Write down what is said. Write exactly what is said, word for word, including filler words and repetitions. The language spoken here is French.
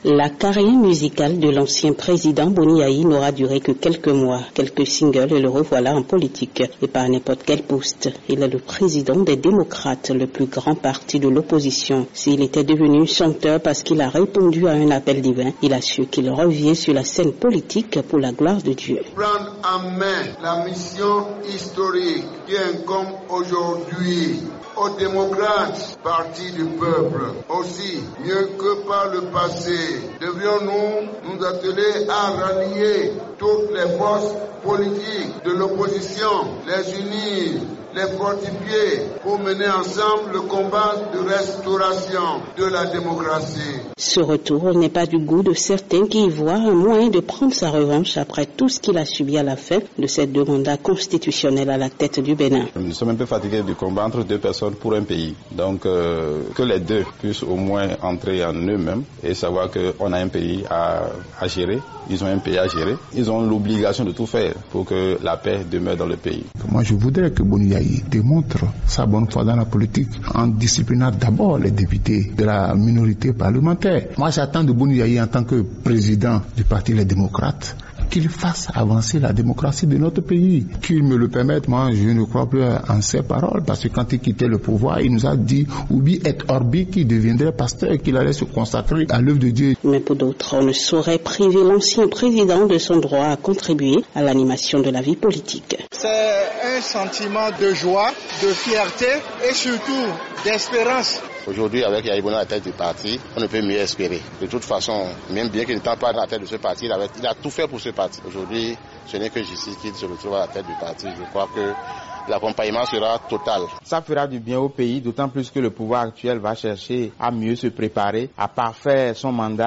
La carrière musicale de l'ancien président Boni Yayi n'aura duré que quelques mois, quelques singles et le revoilà en politique. Et pas à n'importe quel poste. Il est le président des démocrates, le plus grand parti de l'opposition. S'il était devenu chanteur parce qu'il a répondu à un appel divin, il a su qu'il revient sur la scène politique pour la gloire de Dieu. Prendre en main la mission historique qui incombe aujourd'hui aux démocrates, parti du peuple. Aussi, mieux que par le passé, devrions-nous nous atteler à rallier toutes les forces politiques de l'opposition, les unir, les fortifier pour mener ensemble le combat de restauration de la démocratie. Ce retour n'est pas du goût de certains qui y voient un moyen de prendre sa revanche après tout ce qu'il a subi à la fin de cette deux mandats constitutionnels à la tête du Bénin. Nous sommes un peu fatigués du combat entre deux personnes pour un pays. Donc euh, que les deux puissent au moins entrer en eux-mêmes et savoir qu'on a un pays à, à gérer. Ils ont un pays à gérer. Ils ont l'obligation de tout faire pour que la paix demeure dans le pays. Moi, je voudrais que Boni Yayi démontre sa bonne foi dans la politique en disciplinant d'abord les députés de la minorité parlementaire. Moi, j'attends de Boni Yayi en tant que président du Parti Les Démocrates qu'il fasse avancer la démocratie de notre pays. Qu'il me le permette, moi, je ne crois plus en ses paroles, parce que quand il quittait le pouvoir, il nous a dit Ubi et Orbi, qu'il deviendrait pasteur et qu'il allait se consacrer à l'œuvre de Dieu. Mais pour d'autres, on ne saurait priver l'ancien président de son droit à contribuer à l'animation de la vie politique. C'est un sentiment de joie, de fierté et surtout d'espérance. Aujourd'hui, avec Yayi Boni à la tête du parti, on ne peut mieux espérer. De toute façon, même bien qu'il n'était pas à la tête de ce parti, il, avait, il a tout fait pour ce parti. Aujourd'hui, ce n'est que J C qui se retrouve à la tête du parti. Je crois que l'accompagnement sera total. Ça fera du bien au pays, d'autant plus que le pouvoir actuel va chercher à mieux se préparer, à parfaire son mandat.